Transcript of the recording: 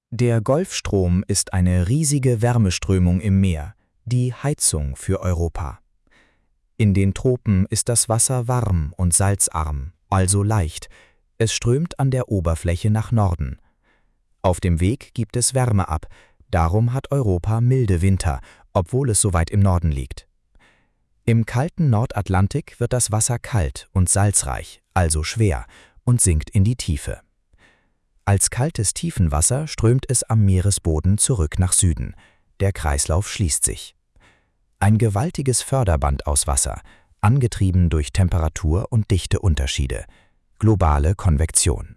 Der Golfstrom ist eine riesige Wärmeströmung im Meer, die Heizung für Europa. In den Tropen ist das Wasser warm und salzarm, also leicht. Es strömt an der Oberfläche nach Norden. Auf dem Weg gibt es Wärme ab, darum hat Europa milde Winter, obwohl es so weit im Norden liegt. Im kalten Nordatlantik wird das Wasser kalt und salzreich, also schwer, und sinkt in die Tiefe. Als kaltes Tiefenwasser strömt es am Meeresboden zurück nach Süden. Der Kreislauf schließt sich. Ein gewaltiges Förderband aus Wasser, angetrieben durch Temperatur- und Dichteunterschiede. Globale Konvektion.